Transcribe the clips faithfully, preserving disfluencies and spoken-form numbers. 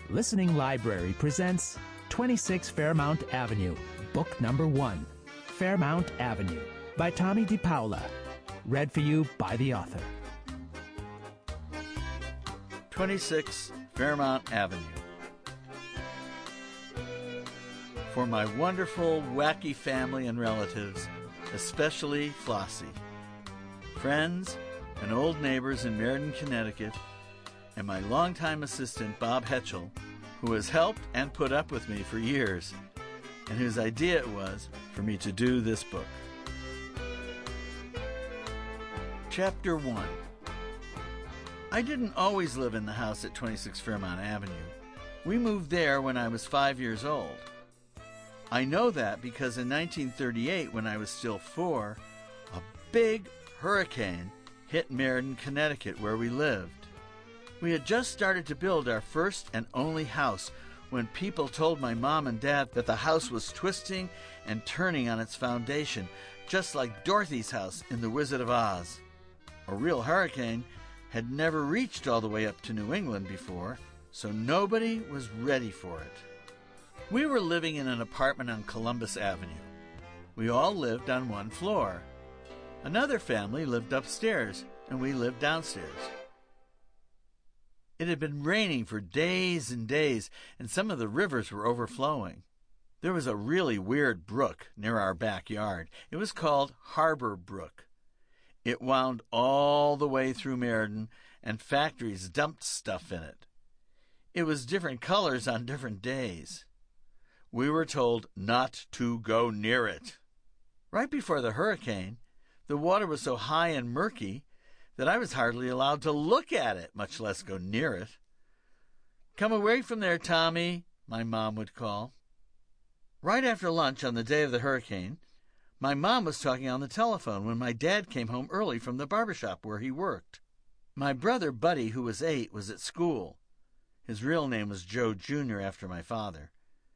Listening Library presents twenty-six Fairmount Avenue, Book Number One, Fairmount Avenue, by Tommy DePaola. Read for you by the author. twenty-six Fairmount Avenue. For my wonderful, wacky family and relatives, especially Flossie, friends and old neighbors in Meriden, Connecticut, and my longtime assistant, Bob Hetchel, who has helped and put up with me for years, and whose idea it was for me to do this book. Chapter one. I didn't always live in the house at twenty-six Fairmount Avenue. We moved there when I was five years old. I know that because in nineteen thirty-eight, when I was still four, a big hurricane hit Meriden, Connecticut, where we lived. We had just started to build our first and only house when people told my mom and dad that the house was twisting and turning on its foundation, just like Dorothy's house in The Wizard of Oz. A real hurricane had never reached all the way up to New England before, so nobody was ready for it. We were living in an apartment on Columbus Avenue. We all lived on one floor. Another family lived upstairs, and we lived downstairs. It had been raining for days and days, and some of the rivers were overflowing. There was a really weird brook near our backyard. It was called Harbor Brook. It wound all the way through Meriden, and factories dumped stuff in it. It was different colors on different days. We were told not to go near it. Right before the hurricane, the water was so high and murky that I was hardly allowed to look at it, much less go near it. "Come away from there, Tommy," my mom would call. Right after lunch on the day of the hurricane, my mom was talking on the telephone when my dad came home early from the barbershop where he worked. My brother Buddy, who was eight, was at school. His real name was Joe Junior after my father.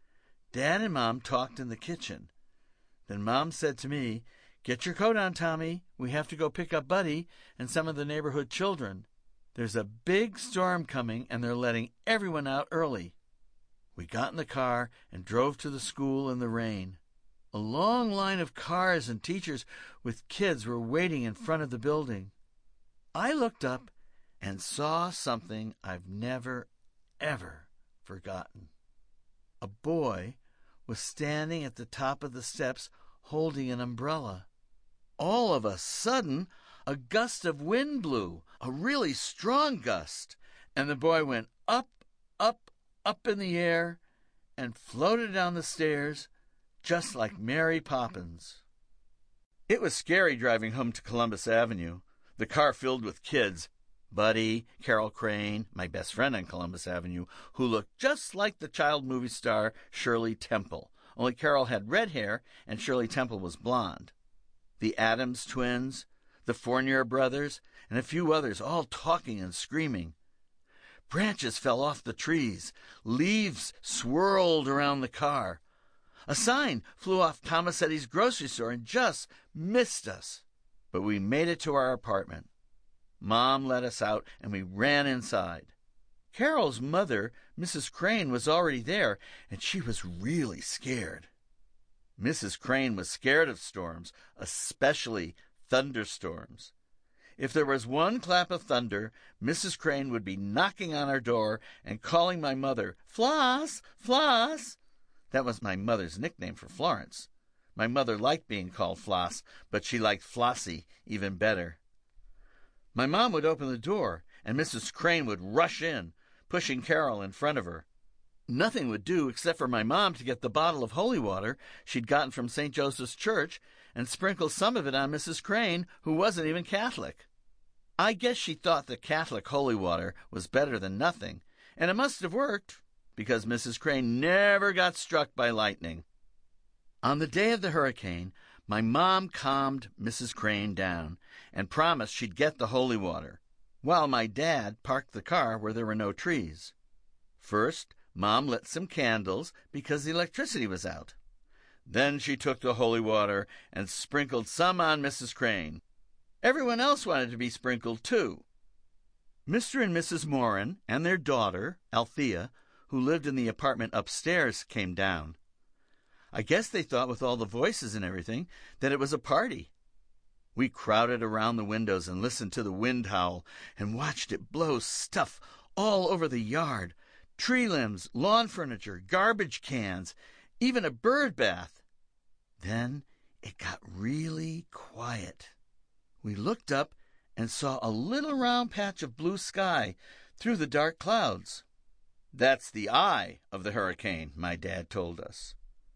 Dad and Mom talked in the kitchen. Then Mom said to me, "Get your coat on, Tommy. We have to go pick up Buddy and some of the neighborhood children. There's a big storm coming, and they're letting everyone out early." We got in the car and drove to the school in the rain. A long line of cars and teachers with kids were waiting in front of the building. I looked up and saw something I've never, ever forgotten. A boy was standing at the top of the steps holding an umbrella. All of a sudden, a gust of wind blew, a really strong gust, and the boy went up, up, up in the air and floated down the stairs just like Mary Poppins. It was scary driving home to Columbus Avenue, the car filled with kids. Buddy, Carol Crane, my best friend on Columbus Avenue, who looked just like the child movie star Shirley Temple, only Carol had red hair and Shirley Temple was blonde. The Addams twins, the Fournier brothers, and a few others, all talking and screaming. Branches fell off the trees. Leaves swirled around the car. A sign flew off Tomasetti's grocery store and just missed us. But we made it to our apartment. Mom let us out, and we ran inside. Carol's mother, Missus Crane, was already there, and she was really scared. Missus Crane was scared of storms, especially thunderstorms. If there was one clap of thunder, Missus Crane would be knocking on our door and calling my mother, "Floss, Floss." That was my mother's nickname for Florence. My mother liked being called Floss, but she liked Flossie even better. My mom would open the door, and Missus Crane would rush in, pushing Carol in front of her. Nothing would do except for my mom to get the bottle of holy water she'd gotten from Saint Joseph's Church and sprinkle some of it on Missus Crane, who wasn't even Catholic. I guess she thought that Catholic holy water was better than nothing, and it must have worked, because Missus Crane never got struck by lightning. On the day of the hurricane, my mom calmed Missus Crane down and promised she'd get the holy water, while my dad parked the car where there were no trees. First, Mom lit some candles because the electricity was out. Then she took the holy water and sprinkled some on Missus Crane. Everyone else wanted to be sprinkled too. Mister and Missus Moran and their daughter, Althea, who lived in the apartment upstairs came down. I guess they thought with all the voices and everything that it was a party. We crowded around the windows and listened to the wind howl and watched it blow stuff all over the yard. Tree limbs, lawn furniture, garbage cans, even a bird bath. Then it got really quiet. We looked up and saw a little round patch of blue sky through the dark clouds. That's the eye of the hurricane, my dad told us.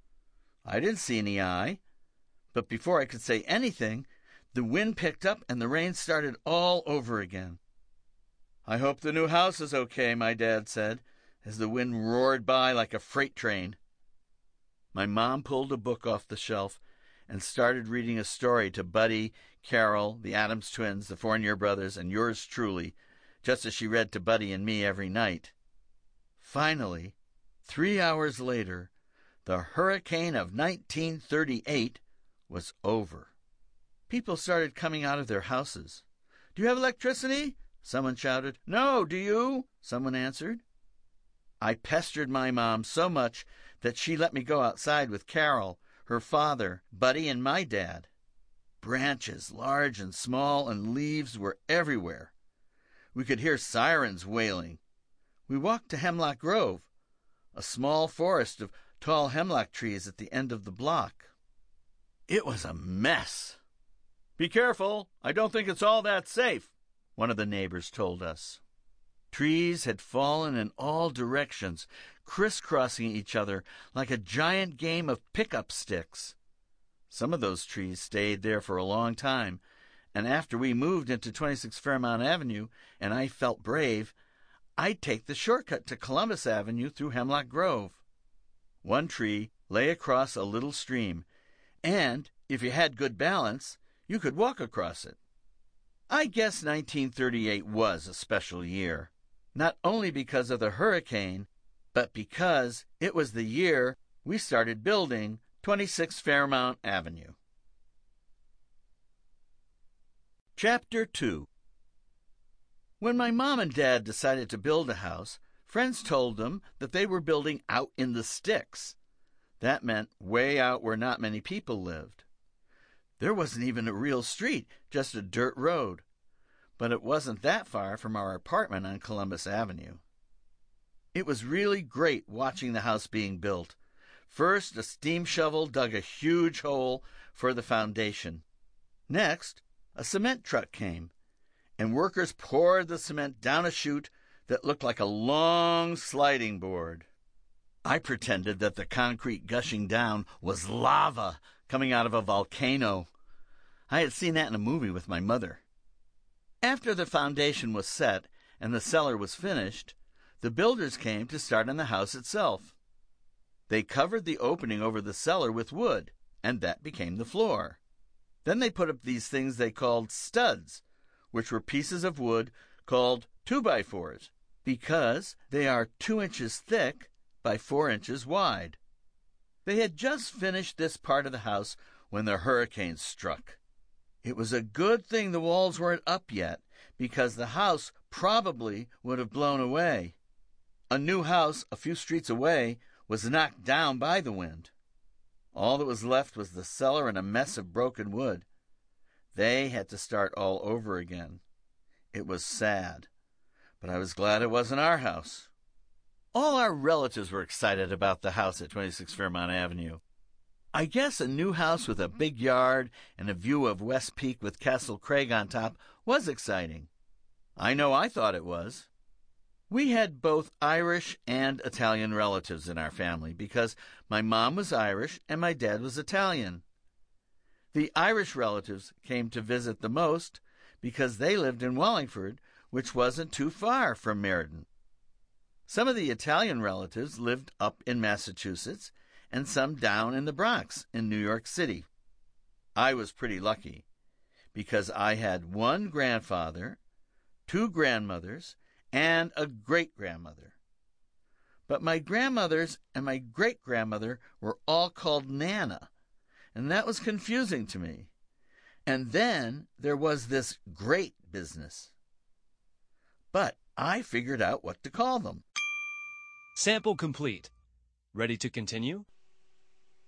I didn't see any eye, but before I could say anything, the wind picked up and the rain started all over again. I hope the new house is okay, my dad said, as the wind roared by like a freight train. My mom pulled a book off the shelf and started reading a story to Buddy, Carol, the Addams twins, the Fournier brothers, and yours truly, just as she read to Buddy and me every night. Finally, three hours later, the hurricane of nineteen thirty-eight was over. People started coming out of their houses. "Do you have electricity?" someone shouted. "No, do you?" someone answered. I pestered my mom so much that she let me go outside with Carol, her father, Buddy, and my dad. Branches, large and small, and leaves were everywhere. We could hear sirens wailing. We walked to Hemlock Grove, a small forest of tall hemlock trees at the end of the block. It was a mess. "Be careful, I don't think it's all that safe," one of the neighbors told us. Trees had fallen in all directions, crisscrossing each other like a giant game of pick-up sticks. Some of those trees stayed there for a long time, and after we moved into twenty-six Fairmount Avenue and I felt brave, I'd take the shortcut to Columbus Avenue through Hemlock Grove. One tree lay across a little stream, and if you had good balance, you could walk across it. I guess nineteen thirty-eight was a special year, not only because of the hurricane, but because it was the year we started building twenty-six Fairmount Avenue. Chapter two. When my mom and dad decided to build a house, friends told them that they were building out in the sticks. That meant way out where not many people lived. There wasn't even a real street, just a dirt road. But it wasn't that far from our apartment on Columbus Avenue. It was really great watching the house being built. First, a steam shovel dug a huge hole for the foundation. Next, a cement truck came, and workers poured the cement down a chute that looked like a long sliding board. I pretended that the concrete gushing down was lava coming out of a volcano. I had seen that in a movie with my mother. After the foundation was set and the cellar was finished, the builders came to start on the house itself. They covered the opening over the cellar with wood, and that became the floor. Then they put up these things they called studs, which were pieces of wood called two-by-fours, because they are two inches thick by four inches wide. They had just finished this part of the house when the hurricane struck. It was a good thing the walls weren't up yet, because the house probably would have blown away. A new house a few streets away was knocked down by the wind. All that was left was the cellar and a mess of broken wood. They had to start all over again. It was sad, but I was glad it wasn't our house. All our relatives were excited about the house at twenty-six Fairmount Avenue. I guess a new house with a big yard and a view of West Peak with Castle Craig on top was exciting. I know I thought it was. We had both Irish and Italian relatives in our family because my mom was Irish and my dad was Italian. The Irish relatives came to visit the most because they lived in Wallingford, which wasn't too far from Meriden. Some of the Italian relatives lived up in Massachusetts and some down in the Bronx in New York City. I was pretty lucky because I had one grandfather, two grandmothers, and a great-grandmother. But my grandmothers and my great-grandmother were all called Nana, and that was confusing to me. And then there was this great business. But I figured out what to call them. Sample complete. Ready to continue?